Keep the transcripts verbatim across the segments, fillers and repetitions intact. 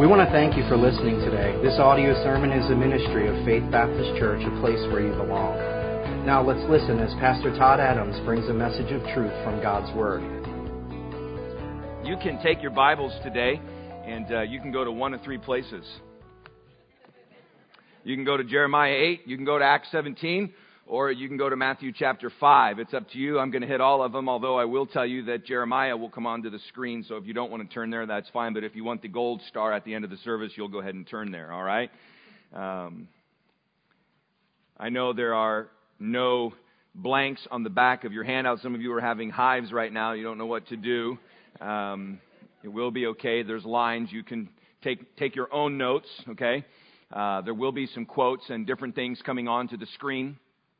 We want to thank you for listening today. This audio sermon is a ministry of Faith Baptist Church, a place where you belong. Now let's listen as Pastor Todd Adams brings a message of truth from God's Word. You can take your Bibles today and uh, you can go to one of three places. You can go to Jeremiah eight, you can go to Acts seventeen, or you can go to Matthew chapter five. It's up to you. I'm going to hit all of them, although I will tell you that Jeremiah will come onto the screen, so if you don't want to turn there, that's fine. But if you want the gold star at the end of the service, you'll go ahead and turn there, all right? Um, I know there are no blanks on the back of your handout. Some of you are having hives right now. You don't know what to do. Um, it will be okay. There's lines. You can take take your own notes, okay? Uh, there will be some quotes and different things coming onto the screen.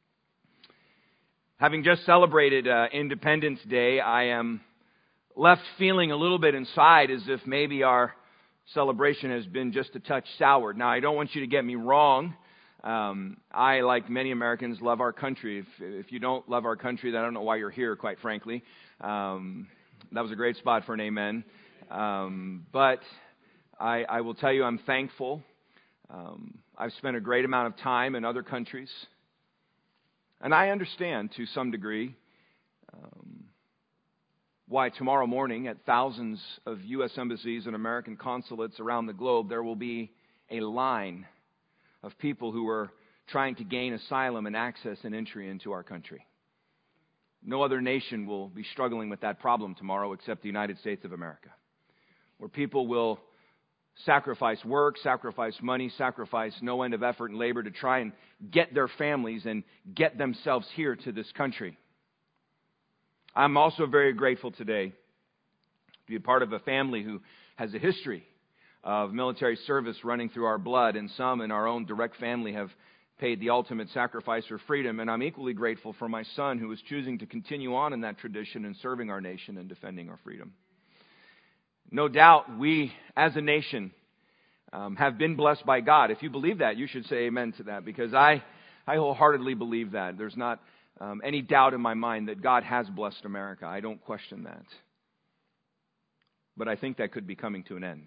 Having just celebrated uh, Independence Day, I am left feeling a little bit inside as if maybe our celebration has been just a touch soured. Now, I don't want you to get me wrong. Um, I, like many Americans, love our country. If, if you don't love our country, then I don't know why you're here, quite frankly. Um, that was a great spot for an amen. Um, but I, I will tell you I'm thankful. Um, I've spent a great amount of time in other countries. And I understand to some degree um, why tomorrow morning at thousands of U S embassies and American consulates around the globe there will be a line of people who are trying to gain asylum and access and entry into our country. No other nation will be struggling with that problem tomorrow except the United States of America, where people will sacrifice work, sacrifice money, sacrifice no end of effort and labor to try and get their families and get themselves here to this country. I'm also very grateful today to be a part of a family who has a history of military service running through our blood, and some in our own direct family have paid the ultimate sacrifice for freedom. And I'm equally grateful for my son who is choosing to continue on in that tradition and serving our nation and defending our freedom. No doubt we, as a nation, um, have been blessed by God. If you believe that, you should say amen to that, because I, I wholeheartedly believe that. There's not um, any doubt in my mind that God has blessed America. I don't question that. But I think that could be coming to an end.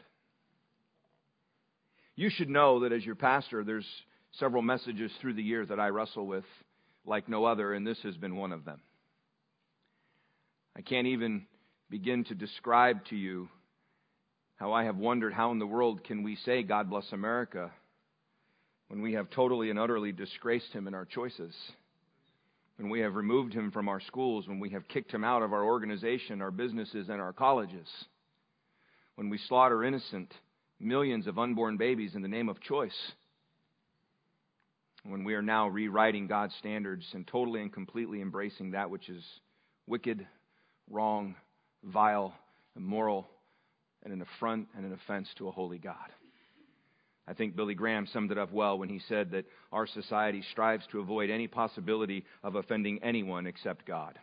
You should know that as your pastor, there's several messages through the years that I wrestle with like no other, and this has been one of them. I can't even begin to describe to you how I have wondered how in the world can we say God bless America when we have totally and utterly disgraced Him in our choices, when we have removed Him from our schools, when we have kicked Him out of our organization, our businesses, and our colleges, when we slaughter innocent millions of unborn babies in the name of choice, when we are now rewriting God's standards and totally and completely embracing that which is wicked, wrong, vile, immoral, and an affront and an offense to a holy God. I think Billy Graham summed it up well when he said that our society strives to avoid any possibility of offending anyone except God.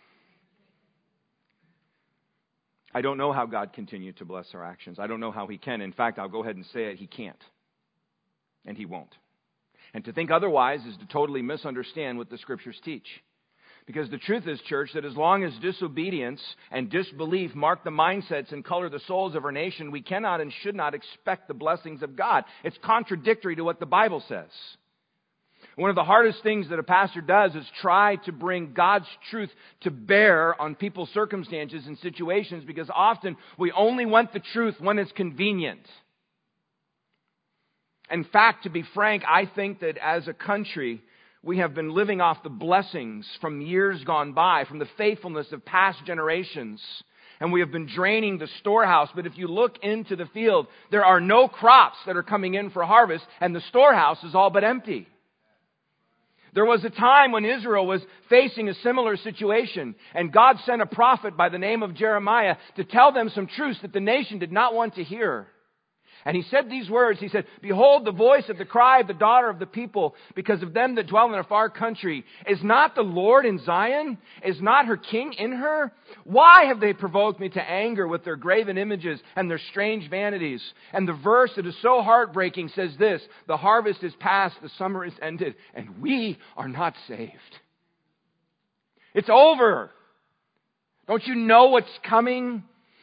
I don't know how God continued to bless our actions. I don't know how He can. In fact, I'll go ahead and say it, He can't. And He won't. And to think otherwise is to totally misunderstand what the Scriptures teach. Because the truth is, church, that as long as disobedience and disbelief mark the mindsets and color the souls of our nation, we cannot and should not expect the blessings of God. It's contradictory to what the Bible says. One of the hardest things that a pastor does is try to bring God's truth to bear on people's circumstances and situations, because often we only want the truth when it's convenient. In fact, to be frank, I think that as a country, we have been living off the blessings from years gone by, from the faithfulness of past generations. And we have been draining the storehouse. But if you look into the field, there are no crops that are coming in for harvest, and the storehouse is all but empty. There was a time when Israel was facing a similar situation, and God sent a prophet by the name of Jeremiah to tell them some truths that the nation did not want to hear. And he said these words. He said, "Behold, the voice of the cry of the daughter of the people, because of them that dwell in a far country. Is not the Lord in Zion? Is not her king in her? Why have they provoked me to anger with their graven images and their strange vanities?" And the verse that is so heartbreaking says this: "The harvest is past, the summer is ended, and we are not saved." It's over. Don't you know what's coming?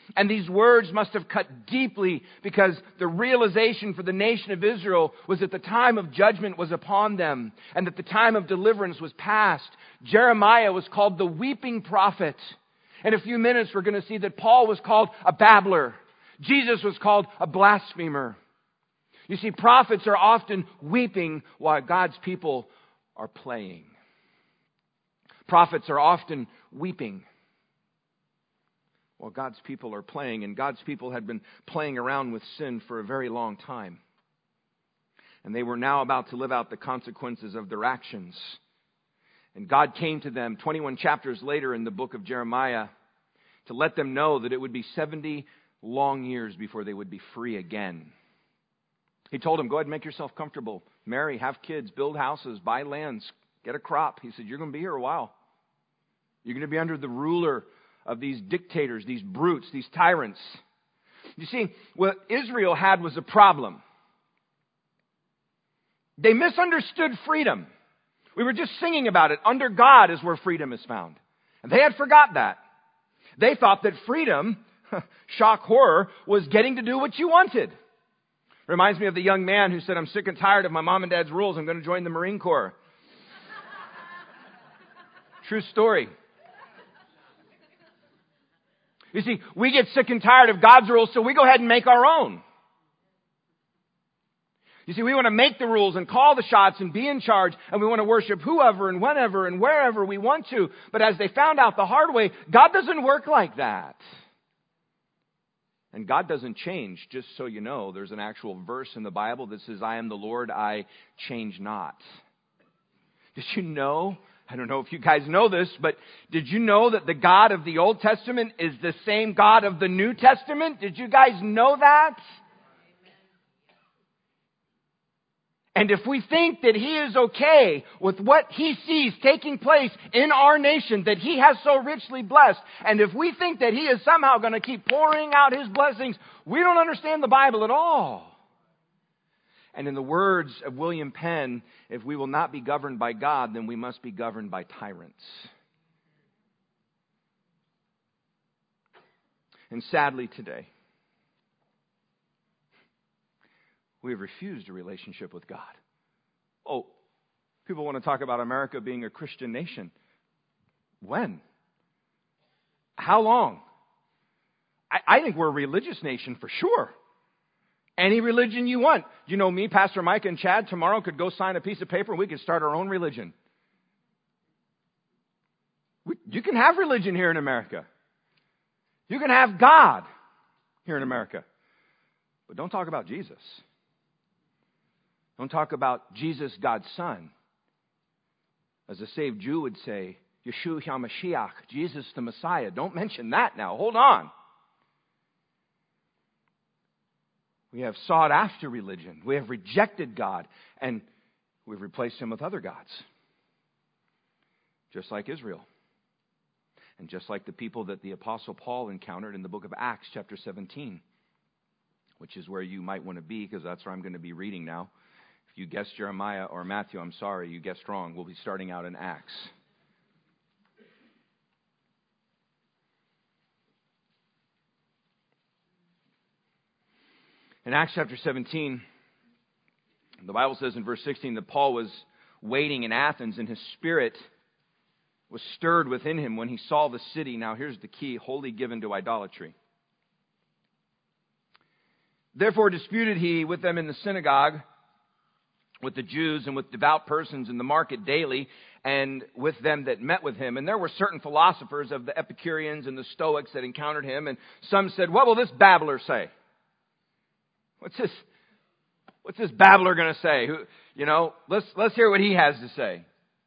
And these words must have cut deeply, because the realization for the nation of Israel was that the time of judgment was upon them and that the time of deliverance was past. Jeremiah was called the weeping prophet. In a few minutes, we're going to see that Paul was called a babbler. Jesus was called a blasphemer. You see, prophets are often weeping while God's people are playing. Prophets are often weeping while God's people are playing. And God's people had been playing around with sin for a very long time. And they were now about to live out the consequences of their actions. And God came to them twenty-one chapters later in the book of Jeremiah to let them know that it would be seventy long years before they would be free again. He told them, go ahead and make yourself comfortable. Marry, have kids, build houses, buy lands, get a crop. He said, you're going to be here a while. You're going to be under the ruler of these dictators, these brutes, these tyrants. You see, what Israel had was a problem. They misunderstood freedom. We were just singing about it. Under God is where freedom is found. And they had forgot that. They thought that freedom, shock horror, was getting to do what you wanted. Reminds me of the young man who said, I'm sick and tired of my mom and dad's rules. I'm going to join the Marine Corps. True story. You see, we get sick and tired of God's rules, so we go ahead and make our own. You see, we want to make the rules and call the shots and be in charge, and we want to worship whoever and whenever and wherever we want to. But as they found out the hard way, God doesn't work like that. And God doesn't change, just so you know. There's an actual verse in the Bible that says, I am the Lord, I change not. Did you know? I don't know if you guys know this, but did you know that the God of the Old Testament is the same God of the New Testament? Did you guys know that? And if we think that He is okay with what He sees taking place in our nation that He has so richly blessed, and if we think that He is somehow going to keep pouring out His blessings, we don't understand the Bible at all. And in the words of William Penn, if we will not be governed by God, then we must be governed by tyrants. And sadly today, we have refused a relationship with God. Oh, people want to talk about America being a Christian nation. When? How long? I, I think we're a religious nation for sure. Any religion you want. You know me, Pastor Mike and Chad, tomorrow could go sign a piece of paper and we could start our own religion. We, you can have religion here in America. You can have God here in America. But don't talk about Jesus. Don't talk about Jesus, God's Son. As a saved Jew would say, Yeshua HaMashiach, Jesus the Messiah. Don't mention that now. Hold on. We have sought after religion. We have rejected God. And we've replaced Him with other gods. Just like Israel. And just like the people that the Apostle Paul encountered in the book of Acts chapter seventeen. Which is where you might want to be, because that's where I'm going to be reading now. If you guessed Jeremiah or Matthew, I'm sorry, you guessed wrong. We'll be starting out in Acts. In Acts chapter seventeen, the Bible says in verse sixteen that Paul was waiting in Athens and his spirit was stirred within him when he saw the city. Now here's the key, wholly given to idolatry. Therefore disputed he with them in the synagogue, with the Jews and with devout persons in the market daily, and with them that met with him. And there were certain philosophers of the Epicureans and the Stoics that encountered him. And some said, what will this babbler say? What's this, what's this babbler going to say? Who, you know, let's, let's hear what he has to say.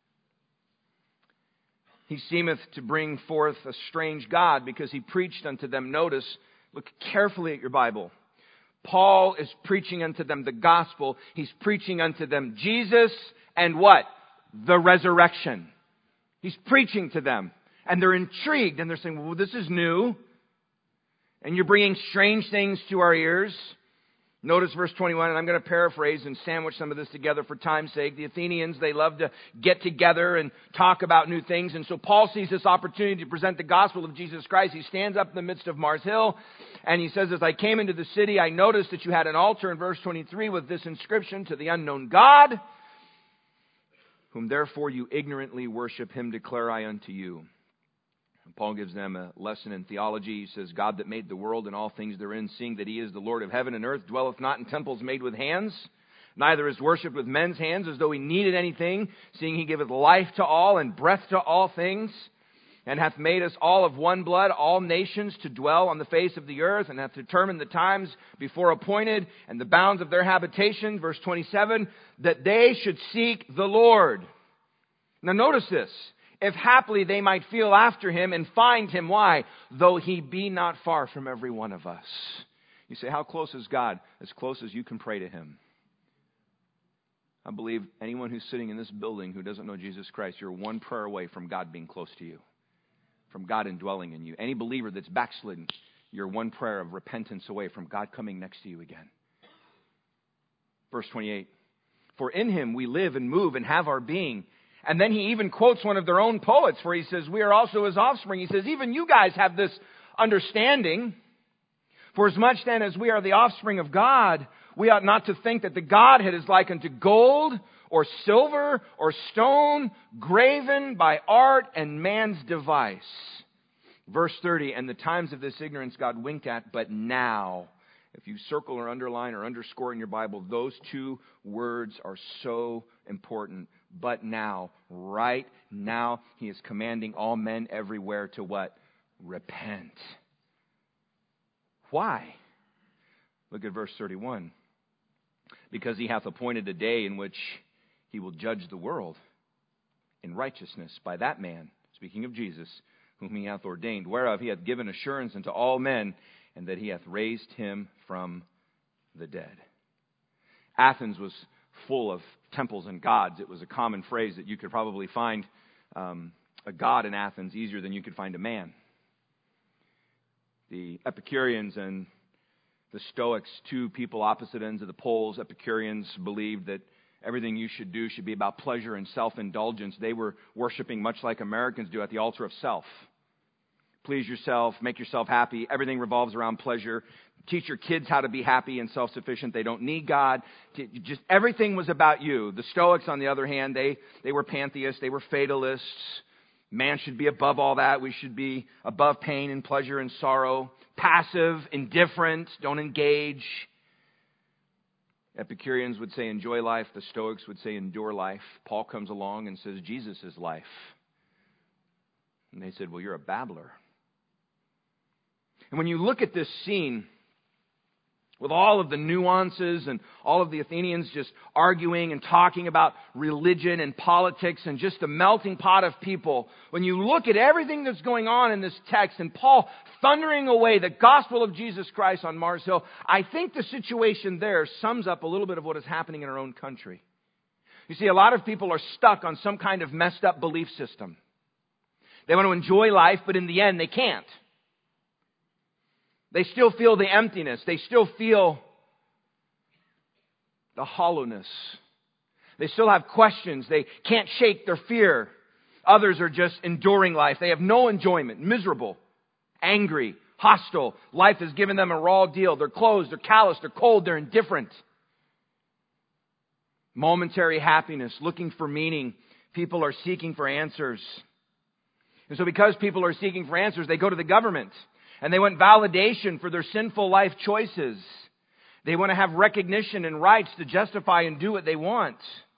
He seemeth to bring forth a strange God, because he preached unto them. Notice, look carefully at your Bible. Paul is preaching unto them the gospel. He's preaching unto them Jesus and what? The resurrection. He's preaching to them. And they're intrigued. And they're saying, well, this is new. And you're bringing strange things to our ears. Notice verse twenty-one, and I'm going to paraphrase and sandwich some of this together for time's sake. The Athenians, they love to get together and talk about new things. And so Paul sees this opportunity to present the gospel of Jesus Christ. He stands up in the midst of Mars Hill and he says, as I came into the city, I noticed that you had an altar in verse twenty-three with this inscription, to the unknown God, whom therefore you ignorantly worship, him declare I unto you. And Paul gives them a lesson in theology. He says, God that made the world and all things therein, seeing that he is the Lord of heaven and earth, dwelleth not in temples made with hands, neither is worshipped with men's hands as though he needed anything, seeing he giveth life to all and breath to all things, and hath made us all of one blood, all nations to dwell on the face of the earth, and hath determined the times before appointed and the bounds of their habitation, verse twenty-seven, that they should seek the Lord. Now notice this. If haply they might feel after him and find him. Why? Though he be not far from every one of us. You say, how close is God? As close as you can pray to him. I believe anyone who's sitting in this building who doesn't know Jesus Christ, you're one prayer away from God being close to you. From God indwelling in you. Any believer that's backslidden, you're one prayer of repentance away from God coming next to you again. Verse twenty-eight. For in him we live and move and have our being. And then he even quotes one of their own poets where he says, we are also his offspring. He says, even you guys have this understanding. For as much then as we are the offspring of God, we ought not to think that the Godhead is like unto gold or silver or stone, graven by art and man's device. Verse thirty, and the times of this ignorance God winked at, but now. If you circle or underline or underscore in your Bible, those two words are so important. But now, right now, he is commanding all men everywhere to what? Repent. Why? Look at verse thirty-one. Because he hath appointed a day in which he will judge the world in righteousness by that man, speaking of Jesus, whom he hath ordained, whereof he hath given assurance unto all men, and that he hath raised him from the dead. Athens was full of temples and gods. It was a common phrase that you could probably find um, a god in Athens easier than you could find a man. The Epicureans and the Stoics, two people opposite ends of the poles. Epicureans believed that everything you should do should be about pleasure and self-indulgence. They were worshiping much like Americans do at the altar of self. Please yourself, make yourself happy. Everything revolves around pleasure. Teach your kids how to be happy and self-sufficient. They don't need God. Just everything was about you. The Stoics, on the other hand, they, they were pantheists. They were fatalists. Man should be above all that. We should be above pain and pleasure and sorrow. Passive, indifferent, don't engage. Epicureans would say enjoy life. The Stoics would say endure life. Paul comes along and says Jesus is life. And they said, well, you're a babbler. And when you look at this scene, with all of the nuances and all of the Athenians just arguing and talking about religion and politics and just a melting pot of people, when you look at everything that's going on in this text and Paul thundering away the gospel of Jesus Christ on Mars Hill, I think the situation there sums up a little bit of what is happening in our own country. You see, a lot of people are stuck on some kind of messed up belief system. They want to enjoy life, but in the end, they can't. They still feel the emptiness. They still feel the hollowness. They still have questions. They can't shake their fear. Others are just enduring life. They have no enjoyment, miserable, angry, hostile. Life has given them a raw deal. They're closed, they're callous, they're cold, they're indifferent. Momentary happiness, looking for meaning. People are seeking for answers. And so because people are seeking for answers, they go to the government. And they want validation for their sinful life choices. They want to have recognition and rights to justify and do what they want.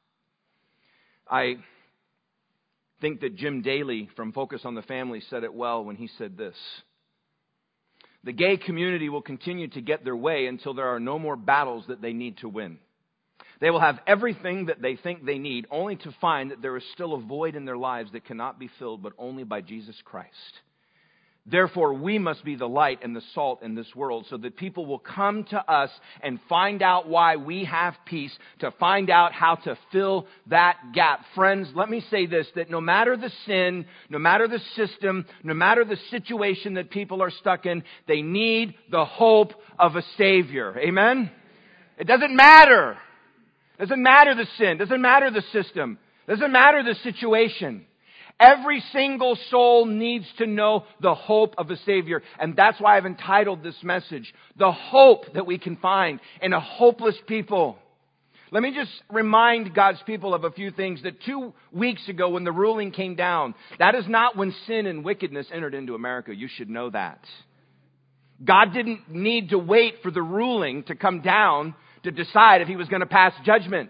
I think that Jim Daly from Focus on the Family said it well when he said this. The gay community will continue to get their way until there are no more battles that they need to win. They will have everything that they think they need, only to find that there is still a void in their lives that cannot be filled but only by Jesus Christ. Therefore, we must be the light and the salt in this world so that people will come to us and find out why we have peace, to find out how to fill that gap. Friends, let me say this, that no matter the sin, no matter the system, no matter the situation that people are stuck in, they need the hope of a Savior. Amen? It doesn't matter. It doesn't matter the sin. It doesn't matter the system. It doesn't matter the situation. Every single soul needs to know the hope of a Savior. And that's why I've entitled this message, The Hope That We Can Find in a Hopeless People. Let me just remind God's people of a few things that two weeks ago when the ruling came down, that is not when sin and wickedness entered into America. You should know that. God didn't need to wait for the ruling to come down to decide if He was going to pass judgment.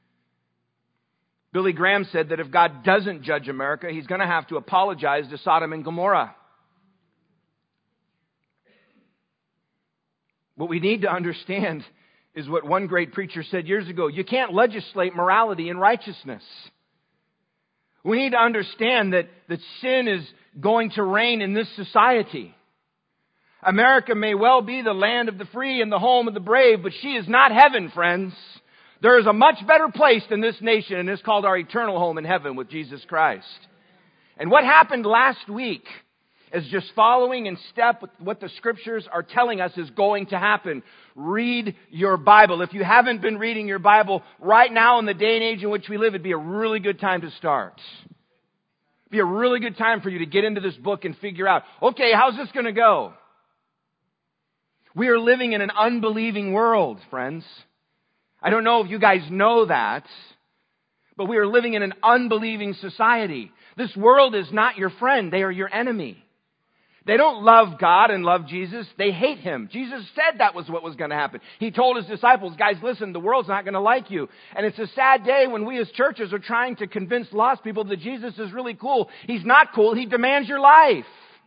Billy Graham said that if God doesn't judge America, He's going to have to apologize to Sodom and Gomorrah. What we need to understand is what one great preacher said years ago. You can't legislate morality and righteousness. We need to understand that, that sin is going to reign in this society. America may well be the land of the free and the home of the brave, but she is not heaven, friends. There is a much better place than this nation, and it's called our eternal home in heaven with Jesus Christ. And what happened last week is just following in step with what the Scriptures are telling us is going to happen. Read your Bible. If you haven't been reading your Bible, right now in the day and age in which we live, it'd be a really good time to start. It'd be a really good time for you to get into this book and figure out, okay, how's this going to go? We are living in an unbelieving world, friends. I don't know if you guys know that, but we are living in an unbelieving society. This world is not your friend. They are your enemy. They don't love God and love Jesus. They hate Him. Jesus said that was what was going to happen. He told His disciples, guys, listen, the world's not going to like you. And it's a sad day when we as churches are trying to convince lost people that Jesus is really cool. He's not cool. He demands your life.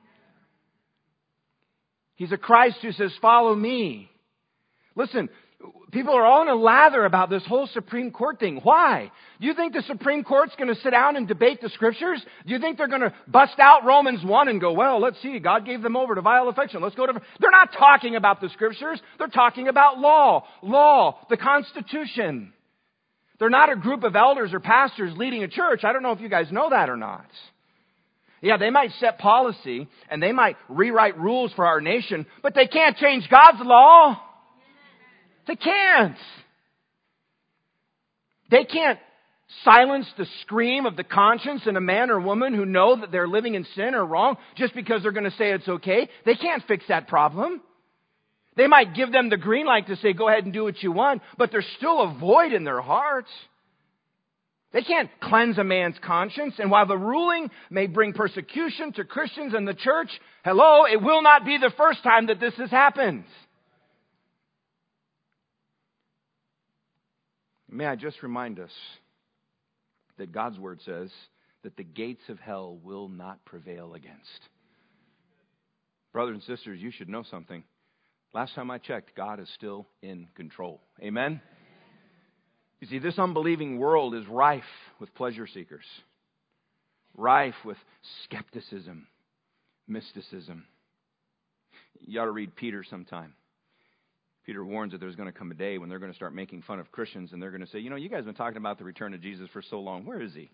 He's a Christ who says, follow me. Listen, people are all in a lather about this whole Supreme Court thing. Why? Do you think the Supreme Court's going to sit down and debate the Scriptures? Do you think they're going to bust out Romans one and go, well, let's see, God gave them over to vile affection. Let's go to... They're not talking about the Scriptures. They're talking about law. Law. The Constitution. They're not a group of elders or pastors leading a church. I don't know if you guys know that or not. Yeah, they might set policy and they might rewrite rules for our nation, but they can't change God's law. They can't. They can't silence the scream of the conscience in a man or woman who know that they're living in sin or wrong just because they're going to say it's okay. They can't fix that problem. They might give them the green light to say, go ahead and do what you want, but there's still a void in their hearts. They can't cleanse a man's conscience. And while the ruling may bring persecution to Christians and the church, hello, it will not be the first time that this has happened. May I just remind us that God's Word says that the gates of hell will not prevail against. Brothers and sisters, you should know something. Last time I checked, God is still in control. Amen? You see, this unbelieving world is rife with pleasure seekers, rife with skepticism, mysticism. You ought to read Peter sometime. Peter warns that there's going to come a day when they're going to start making fun of Christians and they're going to say, you know, you guys have been talking about the return of Jesus for so long. Where is He?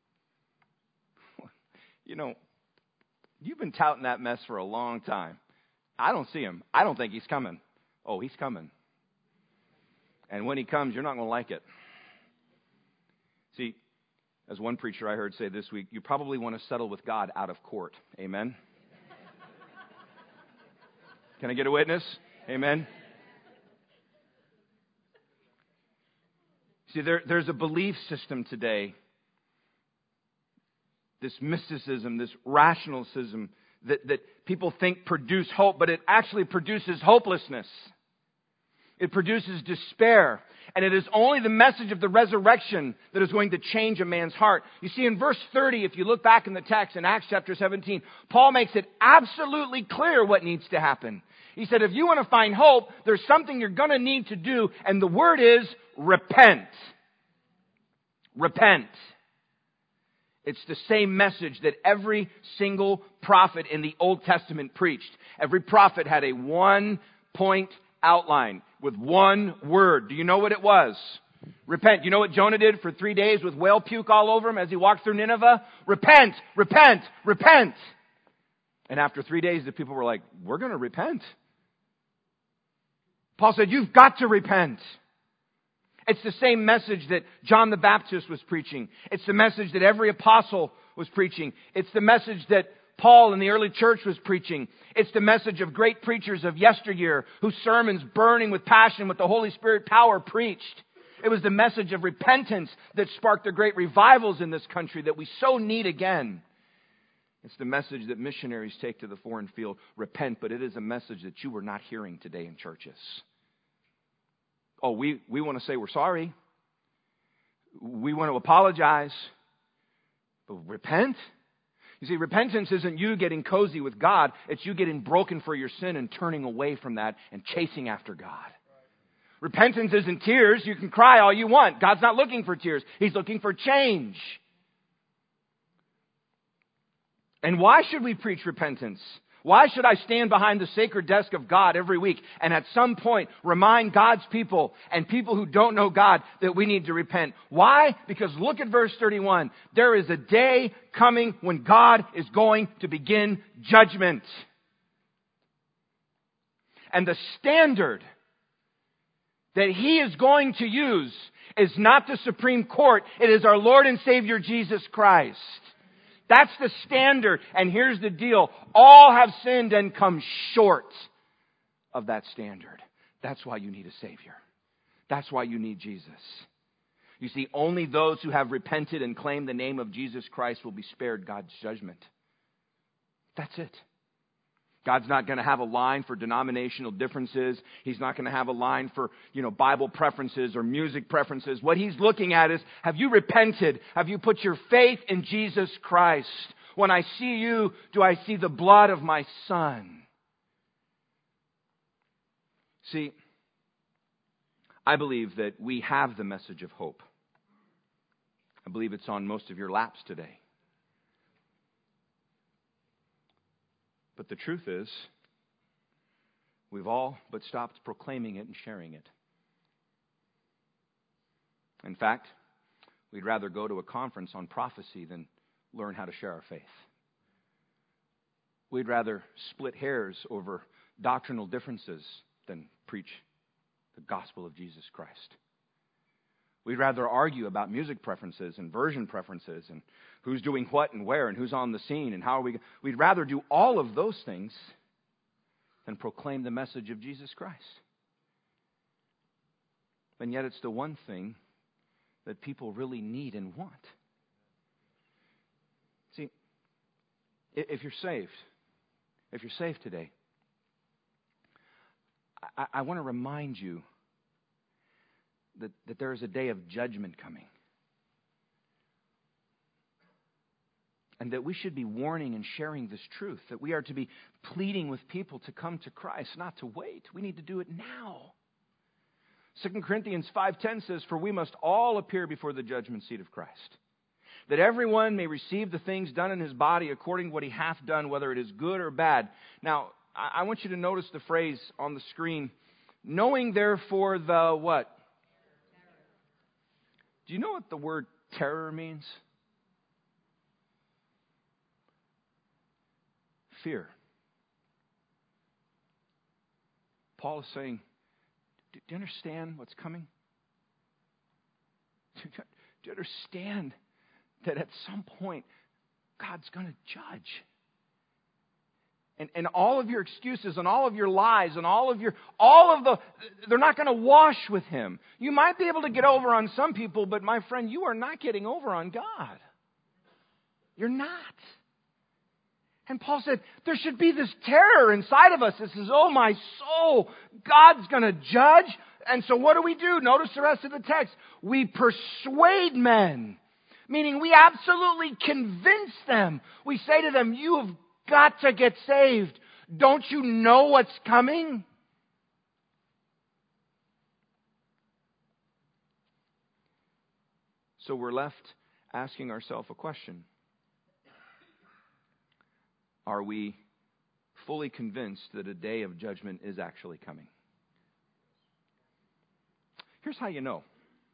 You know, you've been touting that mess for a long time. I don't see Him. I don't think He's coming. Oh, He's coming. And when He comes, you're not going to like it. See, as one preacher I heard say this week, you probably want to settle with God out of court. Amen? Can I get a witness? Amen? See, there, there's a belief system today, this mysticism, this rationalism that, that people think produce hope, but it actually produces hopelessness. It produces despair. And it is only the message of the resurrection that is going to change a man's heart. You see, in verse thirty, if you look back in the text in Acts chapter seventeen, Paul makes it absolutely clear what needs to happen. He said, if you want to find hope, there's something you're going to need to do, and the word is repent. Repent. It's the same message that every single prophet in the Old Testament preached. Every prophet had a one-point outline with one word. Do you know what it was? Repent. You know what Jonah did for three days with whale puke all over him as he walked through Nineveh? Repent, repent, repent. And after three days, the people were like, we're going to repent. Paul said, you've got to repent. It's the same message that John the Baptist was preaching. It's the message that every apostle was preaching. It's the message that Paul in the early church was preaching. It's the message of great preachers of yesteryear whose sermons, burning with passion with the Holy Spirit power, preached. It was the message of repentance that sparked the great revivals in this country that we so need again. It's the message that missionaries take to the foreign field. Repent, but it is a message that you are not hearing today in churches. Oh, we, we want to say we're sorry. We want to apologize. But repent? You see, repentance isn't you getting cozy with God. It's you getting broken for your sin and turning away from that and chasing after God. Repentance isn't tears. You can cry all you want. God's not looking for tears. He's looking for change. And why should we preach repentance? Why should I stand behind the sacred desk of God every week and at some point remind God's people and people who don't know God that we need to repent? Why? Because look at verse thirty-one. There is a day coming when God is going to begin judgment. And the standard that He is going to use is not the Supreme Court. It is our Lord and Savior Jesus Christ. That's the standard. And here's the deal. All have sinned and come short of that standard. That's why you need a Savior. That's why you need Jesus. You see, only those who have repented and claimed the name of Jesus Christ will be spared God's judgment. That's it. God's not going to have a line for denominational differences. He's not going to have a line for, you know, Bible preferences or music preferences. What He's looking at is, have you repented? Have you put your faith in Jesus Christ? When I see you, do I see the blood of my Son? See, I believe that we have the message of hope. I believe it's on most of your laps today. But the truth is, we've all but stopped proclaiming it and sharing it. In fact, we'd rather go to a conference on prophecy than learn how to share our faith. We'd rather split hairs over doctrinal differences than preach the gospel of Jesus Christ. We'd rather argue about music preferences and version preferences and who's doing what and where and who's on the scene and how are we... We'd rather do all of those things than proclaim the message of Jesus Christ. And yet it's the one thing that people really need and want. See, if you're saved, if you're saved today, I, I want to remind you That, that there is a day of judgment coming. And that we should be warning and sharing this truth. That we are to be pleading with people to come to Christ, not to wait. We need to do it now. Second Corinthians five ten says, "For we must all appear before the judgment seat of Christ, that everyone may receive the things done in his body according to what he hath done, whether it is good or bad." Now, I, I want you to notice the phrase on the screen, "Knowing therefore the" what? Do you know what the word terror means? Fear. Paul is saying, do you understand what's coming? Do you understand that at some point God's going to judge? And, and all of your excuses and all of your lies and all of your, all of the, they're not going to wash with Him. You might be able to get over on some people, but my friend, you are not getting over on God. You're not. And Paul said, there should be this terror inside of us that says, oh my soul, God's going to judge. And so what do we do? Notice the rest of the text. We persuade men, meaning we absolutely convince them. We say to them, you have got to get saved. Don't you know what's coming? So we're left asking ourselves a question. Are we fully convinced that a day of judgment is actually coming? Here's how you know.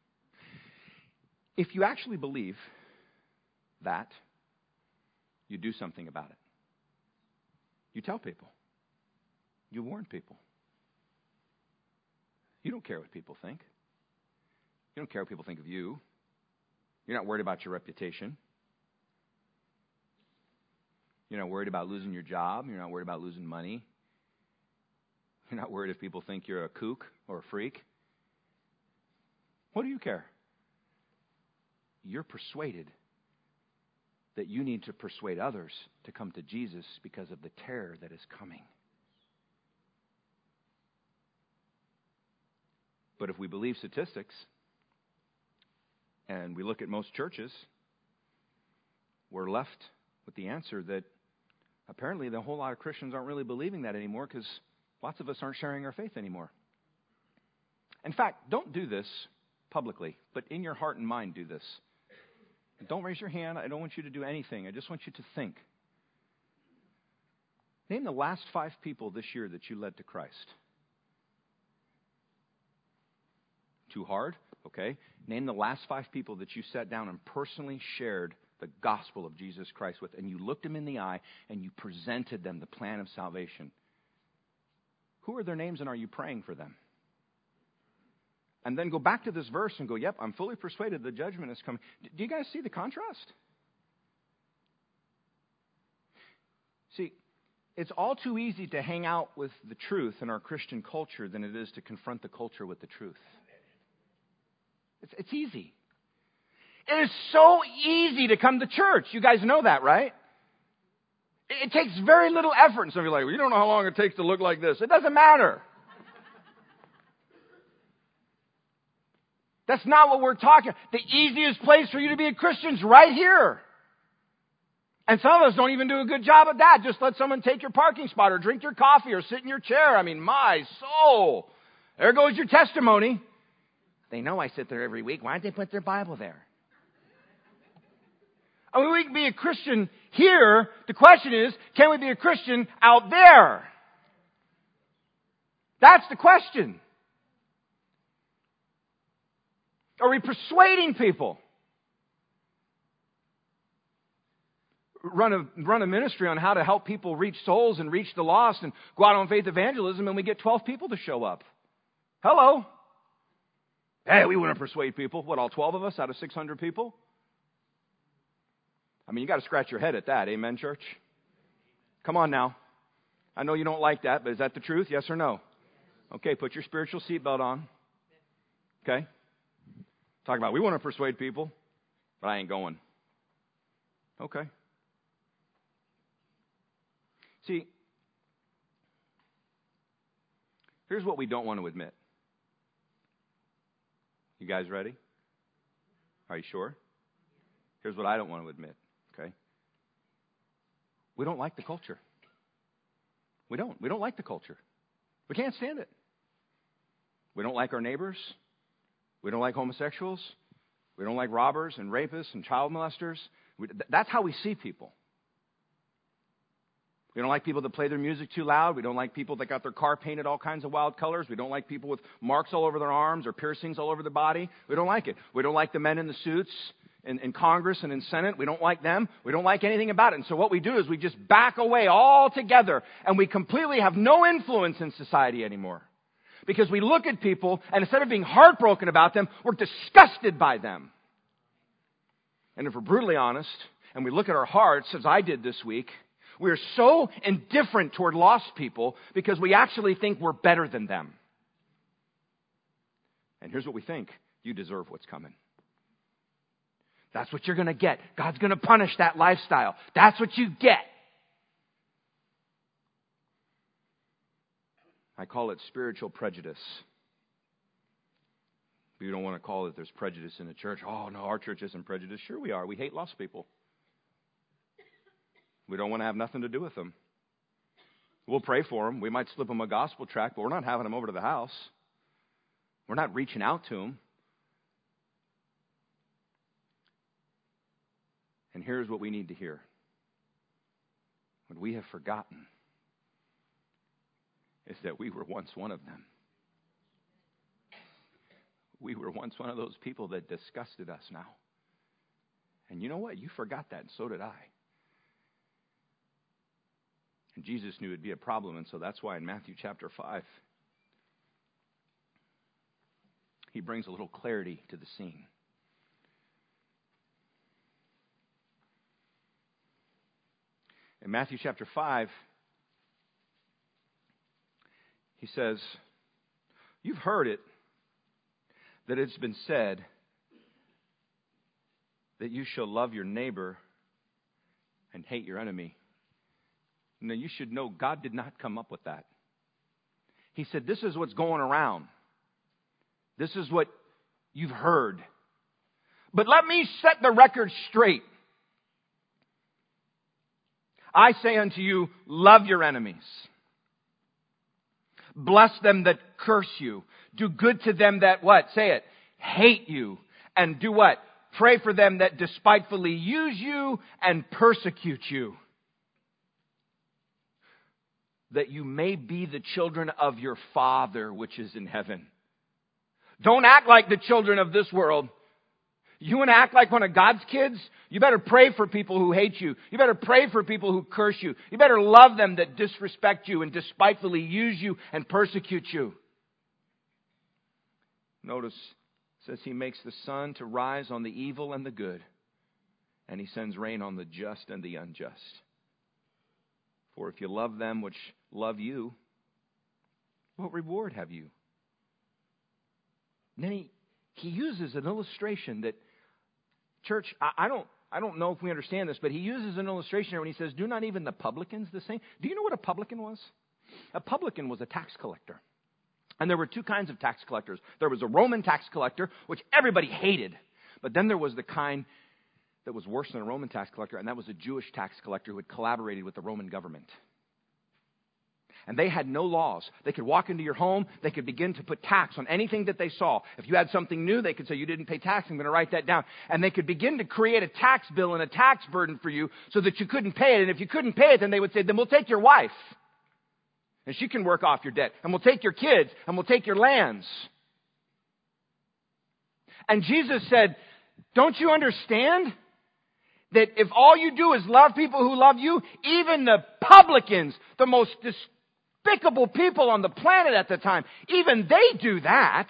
If you actually believe that, you do something about it. You tell people. You warn people. You don't care what people think. You don't care what people think of you. You're not worried about your reputation. You're not worried about losing your job. You're not worried about losing money. You're not worried if people think you're a kook or a freak. What do you care? You're persuaded that you need to persuade others to come to Jesus because of the terror that is coming. But if we believe statistics, and we look at most churches, we're left with the answer that apparently the whole lot of Christians aren't really believing that anymore because lots of us aren't sharing our faith anymore. In fact, don't do this publicly, but in your heart and mind do this. Don't raise your hand. I don't want you to do anything. I just want you to think. Name the last five people this year that you led to Christ. Too hard? Okay. Name the last five people that you sat down and personally shared the gospel of Jesus Christ with, and you looked them in the eye and you presented them the plan of salvation. Who are their names and are you praying for them? And then go back to this verse and go, yep, I'm fully persuaded the judgment is coming. Do you guys see the contrast? See, it's all too easy to hang out with the truth in our Christian culture than it is to confront the culture with the truth. It's, it's easy. It is so easy to come to church. You guys know that, right? It, it takes very little effort. And some of you are like, well, you don't know how long it takes to look like this. It doesn't matter. That's not what we're talking. The easiest place for you to be a Christian is right here. And some of us don't even do a good job at that. Just let someone take your parking spot or drink your coffee or sit in your chair. I mean, my soul. There goes your testimony. They know I sit there every week. Why don't they put their Bible there? I mean, we can be a Christian here. The question is, can we be a Christian out there? That's the question. Are we persuading people? Run a, run a ministry on how to help people reach souls and reach the lost and go out on faith evangelism, and we get twelve people to show up. Hello? Hey, we want to persuade people. What, all twelve of us out of six hundred people? I mean, you got to scratch your head at that. Amen, church? Come on now. I know you don't like that, but is that the truth? Yes or no? Okay, put your spiritual seatbelt on. Okay? Talk about, we want to persuade people, but I ain't going. Okay. See, here's what we don't want to admit. You guys ready? Are you sure? Here's what I don't want to admit, okay? We don't like the culture. We don't. We don't like the culture. We can't stand it. We don't like our neighbors. We don't like homosexuals. We don't like robbers and rapists and child molesters. We, that's how we see people. We don't like people that play their music too loud. We don't like people that got their car painted all kinds of wild colors. We don't like people with marks all over their arms or piercings all over their body. We don't like it. We don't like the men in the suits in, in Congress and in Senate. We don't like them. We don't like anything about it. And so what we do is we just back away altogether, and we completely have no influence in society anymore. Because we look at people, and instead of being heartbroken about them, we're disgusted by them. And if we're brutally honest, and we look at our hearts, as I did this week, we are so indifferent toward lost people because we actually think we're better than them. And here's what we think. You deserve what's coming. That's what you're going to get. God's going to punish that lifestyle. That's what you get. I call it spiritual prejudice. We don't want to call it there's prejudice in the church. Oh, no, our church isn't prejudiced. Sure we are. We hate lost people. We don't want to have nothing to do with them. We'll pray for them. We might slip them a gospel tract, but we're not having them over to the house. We're not reaching out to them. And here's what we need to hear. What we have forgotten is that we were once one of them. We were once one of those people that disgusted us now. And you know what? You forgot that, and so did I. And Jesus knew it'd be a problem, and so that's why in Matthew chapter five, he brings a little clarity to the scene. In Matthew chapter five, he says, you've heard it, that it's been said that you shall love your neighbor and hate your enemy. Now you should know God did not come up with that. He said, this is what's going around. This is what you've heard. But let me set the record straight. I say unto you, love your enemies. Bless them that curse you. Do good to them that what? Say it. Hate you. And do what? Pray for them that despitefully use you and persecute you. That you may be the children of your Father which is in heaven. Don't act like the children of this world. You want to act like one of God's kids? You better pray for people who hate you. You better pray for people who curse you. You better love them that disrespect you and despitefully use you and persecute you. Notice, it says he makes the sun to rise on the evil and the good, and he sends rain on the just and the unjust. For if you love them which love you, what reward have you? And then he, he uses an illustration that, church, I, I don't I don't know if we understand this, but he uses an illustration here when he says, do not even the publicans the same? Do you know what a publican was? A publican was a tax collector. And there were two kinds of tax collectors. There was a Roman tax collector, which everybody hated. But then there was the kind that was worse than a Roman tax collector, and that was a Jewish tax collector who had collaborated with the Roman government. And they had no laws. They could walk into your home. They could begin to put tax on anything that they saw. If you had something new, they could say, you didn't pay tax. I'm going to write that down. And they could begin to create a tax bill and a tax burden for you so that you couldn't pay it. And if you couldn't pay it, then they would say, then we'll take your wife. And she can work off your debt. And we'll take your kids. And we'll take your lands. And Jesus said, don't you understand that if all you do is love people who love you, even the publicans, the most despicable people on the planet at the time, even they do that.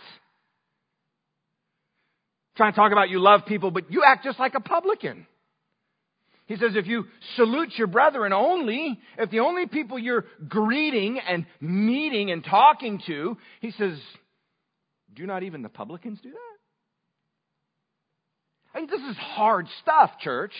Trying to talk about you love people, but you act just like a publican. He says if you salute your brethren only, if the only people you're greeting and meeting and talking to, he says, do not even the publicans do that? I mean, this is hard stuff, church.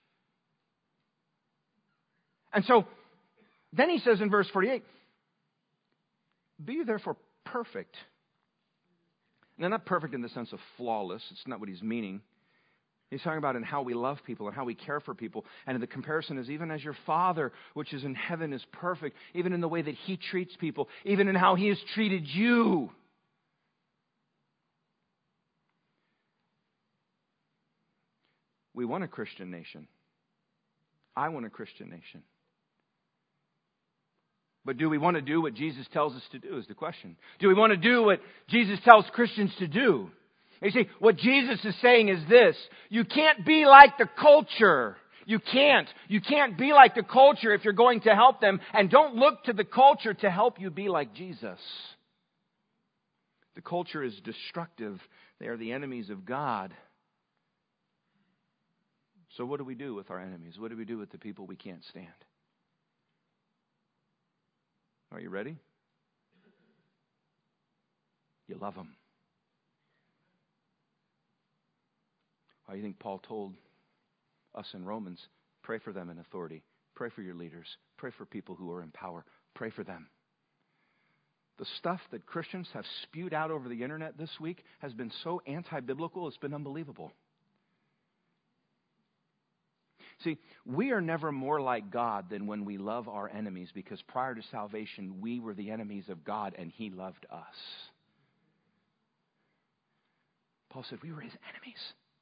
And so, then he says in verse forty-eight, be you therefore perfect. Now, not perfect in the sense of flawless. It's not what he's meaning. He's talking about in how we love people and how we care for people. And the comparison is even as your Father, which is in heaven, is perfect, even in the way that he treats people, even in how he has treated you. We want a Christian nation. I want a Christian nation. But do we want to do what Jesus tells us to do is the question. Do we want to do what Jesus tells Christians to do? You see, what Jesus is saying is this. You can't be like the culture. You can't. You can't be like the culture if you're going to help them. And don't look to the culture to help you be like Jesus. The culture is destructive. They are the enemies of God. So what do we do with our enemies? What do we do with the people we can't stand? Are you ready? You love them. Why do you think Paul told us in Romans, pray for them in authority. Pray for your leaders. Pray for people who are in power. Pray for them. The stuff that Christians have spewed out over the internet this week has been so anti-biblical, it's been unbelievable. See, we are never more like God than when we love our enemies, because prior to salvation, we were the enemies of God and he loved us. Paul said we were his enemies.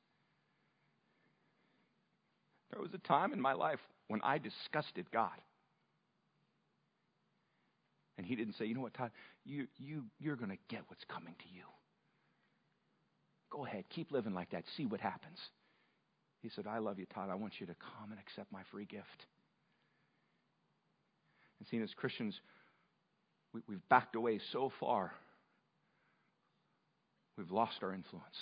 There was a time in my life when I disgusted God. And he didn't say, you know what, Todd, you, you, you're going to get what's coming to you. Go ahead, keep living like that, see what happens. He said, I love you, Todd. I want you to come and accept my free gift. And seeing as Christians, we, we've backed away so far We've lost our influence.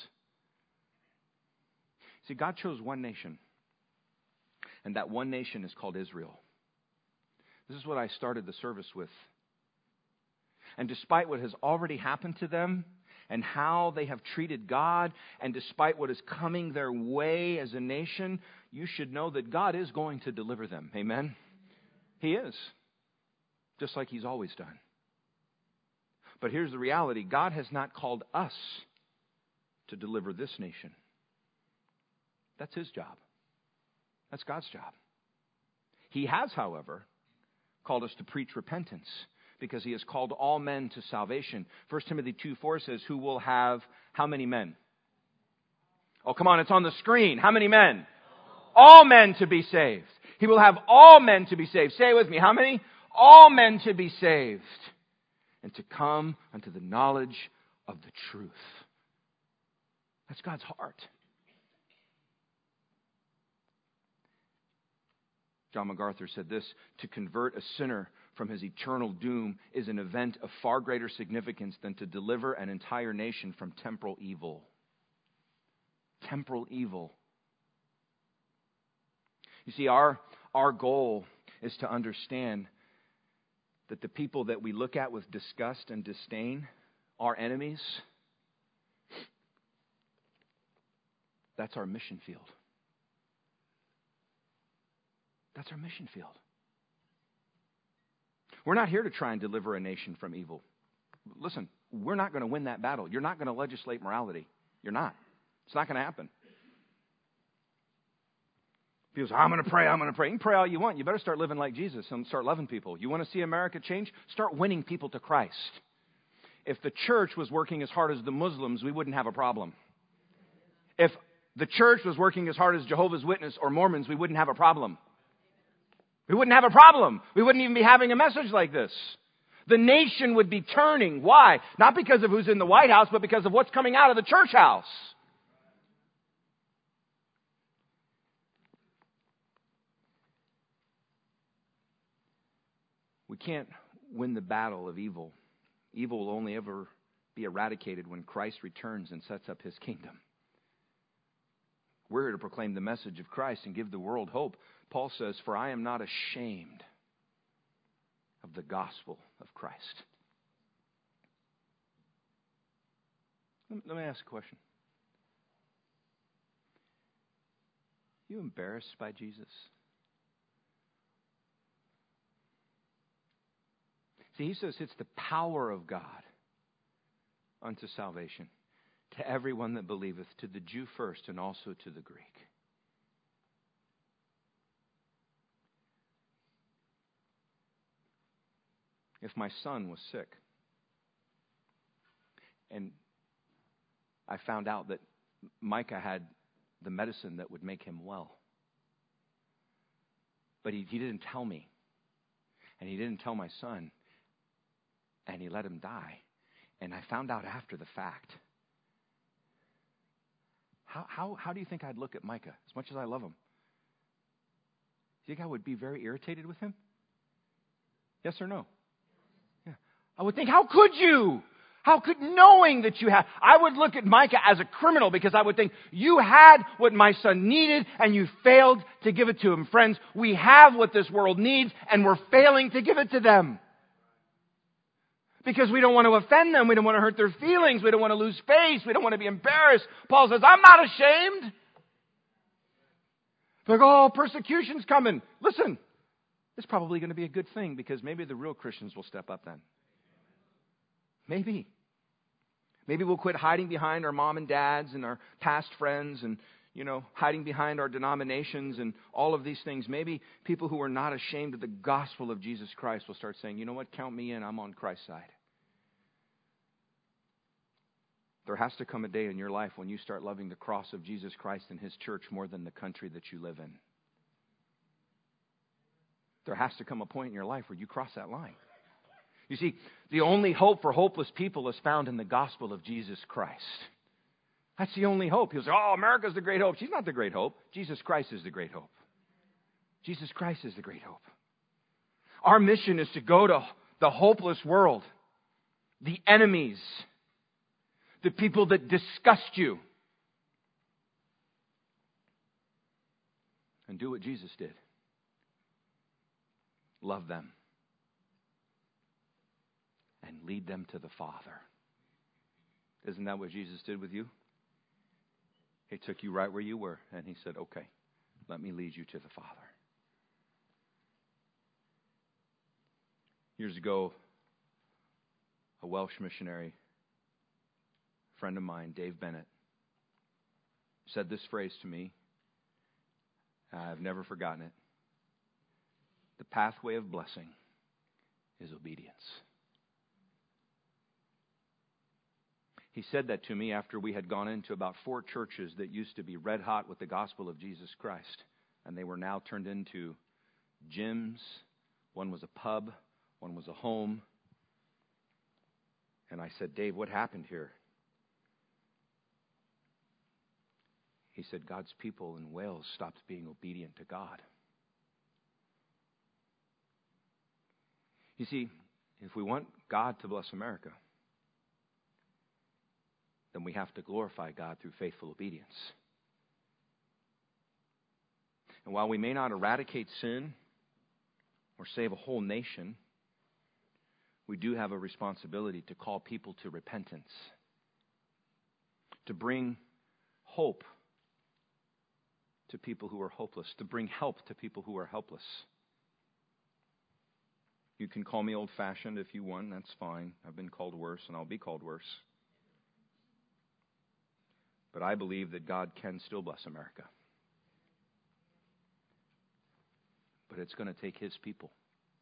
See, God chose one nation, and that one nation is called Israel. This is what I started the service with. And despite what has already happened to them, and how they have treated God, and despite what is coming their way as a nation, you should know that God is going to deliver them. Amen? He is. Just like He's always done. But here's the reality. God has not called us to deliver this nation. That's His job. That's God's job. He has, however, called us to preach repentance, because He has called all men to salvation. First Timothy two four says, who will have how many men? Oh, come on, it's on the screen. How many men? All men to be saved. He will have all men to be saved. Say it with me. How many? All men to be saved. And to come unto the knowledge of the truth. That's God's heart. John MacArthur said this, to convert a sinner from his eternal doom is an event of far greater significance than to deliver an entire nation from temporal evil. Temporal evil. You see, our, our goal is to understand that the people that we look at with disgust and disdain, our enemies, that's our mission field. That's our mission field. We're not here to try and deliver a nation from evil. Listen, we're not going to win that battle. You're not going to legislate morality. You're not. It's not going to happen. People say, I'm going to pray, I'm going to pray. You can pray all you want. You better start living like Jesus and start loving people. You want to see America change? Start winning people to Christ. If the church was working as hard as the Muslims, we wouldn't have a problem. If the church was working as hard as Jehovah's Witnesses or Mormons, we wouldn't have a problem. We wouldn't have a problem. We wouldn't even be having a message like this. The nation would be turning. Why? Not because of who's in the White House, but because of what's coming out of the church house. We can't win the battle of evil. Evil will only ever be eradicated when Christ returns and sets up His kingdom. We're here to proclaim the message of Christ and give the world hope. Paul says, for I am not ashamed of the gospel of Christ. Let me ask a question. Are you embarrassed by Jesus? See, he says it's the power of God unto salvation to everyone that believeth, to the Jew first and also to the Greek. If my son was sick and I found out that Micah had the medicine that would make him well, but he, he didn't tell me, and he didn't tell my son, and he let him die, and I found out after the fact, how, how, how do you think I'd look at Micah, as much as I love him? Do you think I would be very irritated with him? Yes or no? Yeah. I would think, how could you? How could, knowing that you have, I would look at Micah as a criminal, because I would think, you had what my son needed and you failed to give it to him. Friends, we have what this world needs and we're failing to give it to them. Because we don't want to offend them. We don't want to hurt their feelings. We don't want to lose face. We don't want to be embarrassed. Paul says, I'm not ashamed. They're like, oh, persecution's coming. Listen, it's probably going to be a good thing, because maybe the real Christians will step up then. Maybe. Maybe we'll quit hiding behind our mom and dads and our past friends and, you know, hiding behind our denominations and all of these things. Maybe people who are not ashamed of the gospel of Jesus Christ will start saying, you know what, count me in, I'm on Christ's side. There has to come a day in your life when you start loving the cross of Jesus Christ and His church more than the country that you live in. There has to come a point in your life where you cross that line. You see, the only hope for hopeless people is found in the gospel of Jesus Christ. That's the only hope. He'll say, oh, America's the great hope. She's not the great hope. Jesus Christ is the great hope. Jesus Christ is the great hope. Our mission is to go to the hopeless world, the enemies, the people that disgust you. And do what Jesus did. Love them. And lead them to the Father. Isn't that what Jesus did with you? He took you right where you were, and He said, okay, let me lead you to the Father. Years ago, a Welsh missionary, friend of mine, Dave Bennett, said this phrase to me. I've never forgotten it. The pathway of blessing is obedience. He said that to me after we had gone into about four churches that used to be red hot with the gospel of Jesus Christ. And they were now turned into gyms. One was a pub. One was a home. And I said, Dave, what happened here? He said, God's people in Wales stopped being obedient to God. You see, if we want God to bless America, then we have to glorify God through faithful obedience. And while we may not eradicate sin or save a whole nation, we do have a responsibility to call people to repentance, to bring hope to people who are hopeless, to bring help to people who are helpless. You can call me old-fashioned if you want, that's fine. I've been called worse, and I'll be called worse. But I believe that God can still bless America. But it's going to take His people,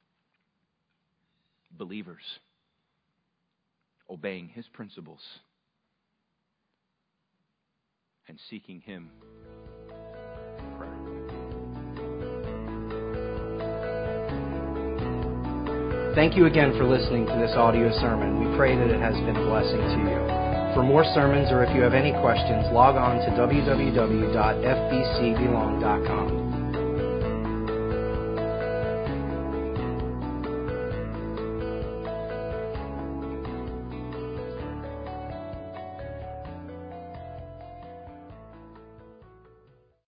believers, obeying His principles and seeking Him in prayer. Thank you again for listening to this audio sermon. We pray that it has been a blessing to you. For more sermons, or if you have any questions, log on to w w w dot f b c belong dot com.